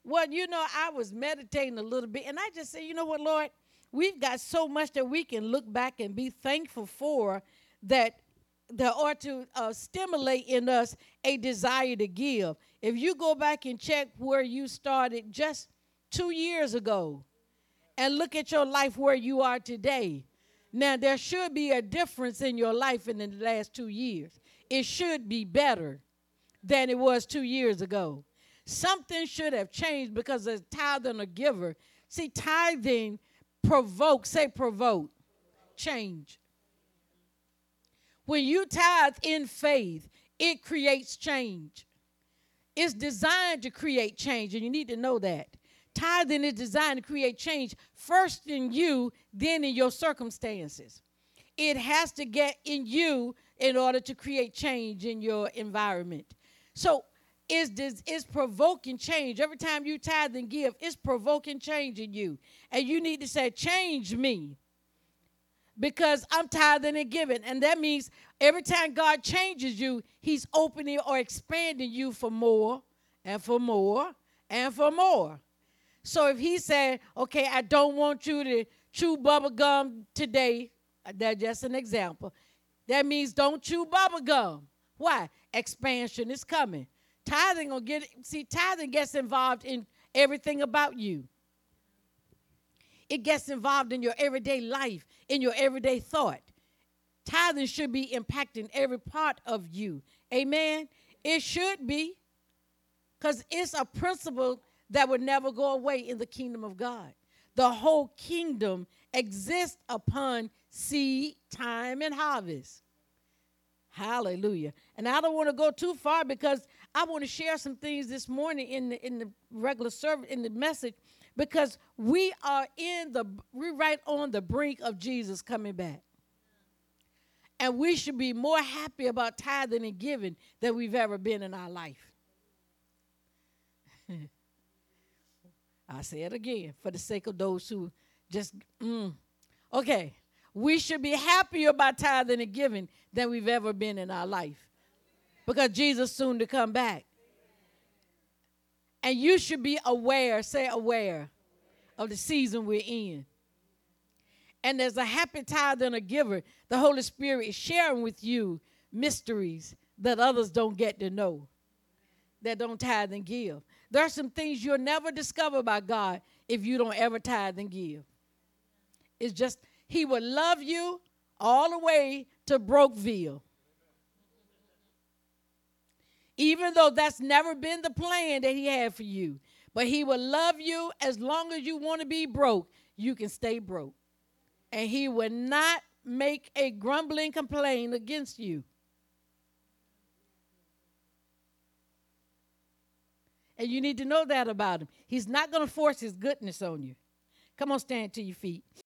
Well, I was meditating a little bit, and I just said, you know what, Lord, we've got so much that we can look back and be thankful for that ought to stimulate in us a desire to give. If you go back and check where you started just 2 years ago and look at your life where you are today, now there should be a difference in your life in the last 2 years. It should be better than it was 2 years ago. Something should have changed because as tithe and a giver, see, tithing provoke change. When you tithe in faith, it creates change. It's designed to create change, and you need to know that. Tithing is designed to create change first in you, then in your circumstances. It has to get in you in order to create change in your environment. So it's provoking change. Every time you tithe and give, it's provoking change in you. And you need to say, change me, because I'm tithing and giving. And that means every time God changes you, he's opening or expanding you for more and for more and for more. So if he said, okay, I don't want you to chew bubble gum today, that's just an example. That means don't chew bubble gum. Why? Expansion is coming. Tithing gets involved in everything about you. It gets involved in your everyday life, in your everyday thought. Tithing should be impacting every part of you. Amen? It should be, because it's a principle that would never go away in the kingdom of God. The whole kingdom exists upon seed, time, and harvest. Hallelujah. And I don't want to go too far because I want to share some things this morning in the regular service, in the message, because we're right on the brink of Jesus coming back. And we should be more happy about tithing and giving than we've ever been in our life. I say it again for the sake of those who just, Okay. We should be happier about tithing and giving than we've ever been in our life, because Jesus is soon to come back. And you should be aware, say aware, of the season we're in. And as a happy tither and a giver, the Holy Spirit is sharing with you mysteries that others don't get to know, that don't tithe and give. There are some things you'll never discover by God if you don't ever tithe and give. It's just, he will love you all the way to Brokeville. Even though that's never been the plan that he had for you. But he will love you as long as you want to be broke. You can stay broke. And he will not make a grumbling complaint against you. And you need to know that about him. He's not going to force his goodness on you. Come on, stand to your feet.